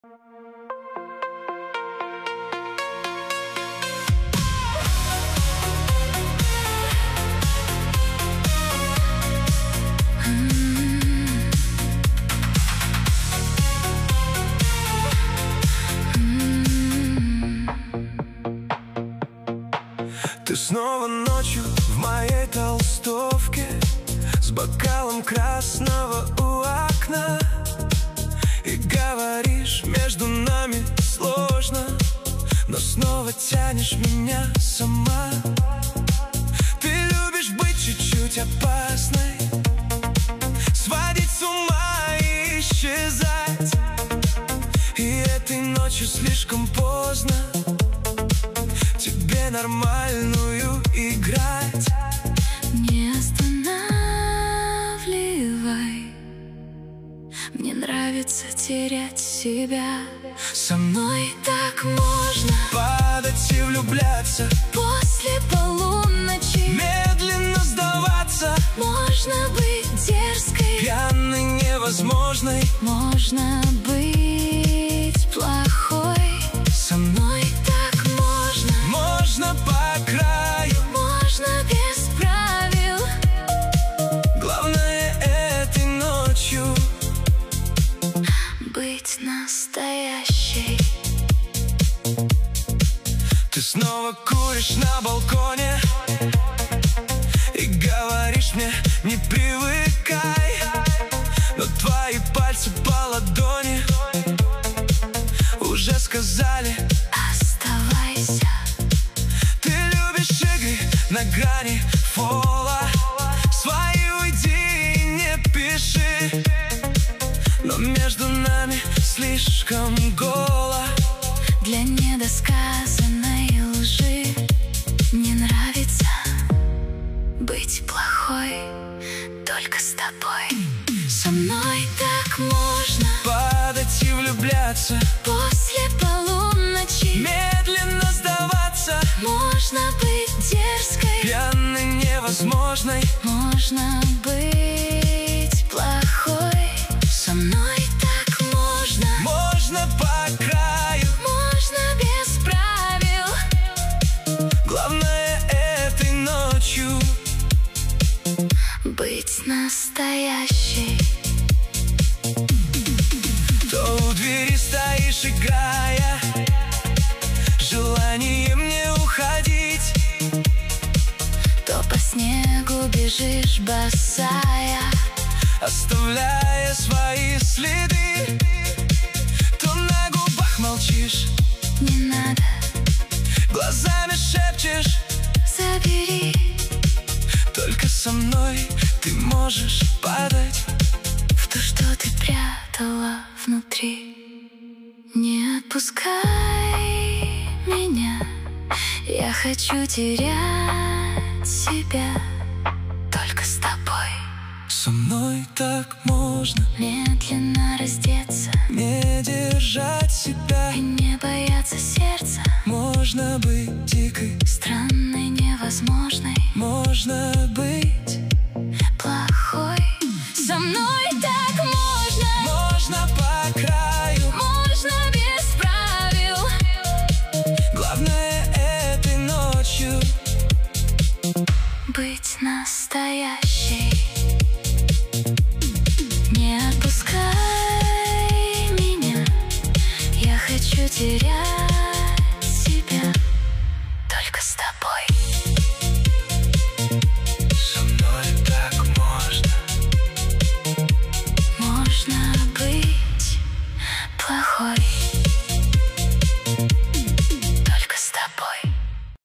Ты снова ночью в моей толстовке, с бокалом красного у окна, и говоришь, между нами сложно, но снова тянешь меня сама. Ты любишь быть чуть-чуть опасной, сводить с ума и исчезать. И этой ночью слишком поздно тебе нормальную играть. Не останавливай, мне нравится терять себя. Со мной так можно Падать и влюбляться, после полуночи. медленно сдаваться, Можно быть дерзкой, пьяной, невозможной. можно быть плохой. Со мной так можно, Можно по краю, можно без правил. главное этой ночью Быть настоящей. ты снова куришь на балконе и говоришь мне, не привыкай, но твои пальцы по ладони уже сказали: Оставайся. ты любишь игры на грани фола, свои уйди и не пиши, но между нами слишком голо Для недосказанной лжи. Мне нравится быть плохой только с тобой. Со мной так можно падать и влюбляться, после полуночи. медленно сдаваться, Можно быть дерзкой, пьяной, невозможной. можно быть плохой. Со мной так можно, Можно по краю, можно без правил. главное этой ночью Быть настоящей. то у двери стоишь, играя желанием не уходить, То по снегу бежишь босая, оставляя свои следы, то на губах молчишь, не надо, глазами шепчешь: забери. только со мной ты можешь падать. В то, что ты прятала внутри. Не отпускай меня, я хочу терять себя только с тобой. Со мной так можно Медленно раздеться не держать себя, и не бояться сердца. можно быть дикой, Странной, невозможной, можно быть. плохой. Со мной так можно, Можно по краю, можно без правил. главное этой ночью Быть настоящей. Не отпускай меня, я хочу терять себя только с тобой. со мной так можно. Можно быть плохой.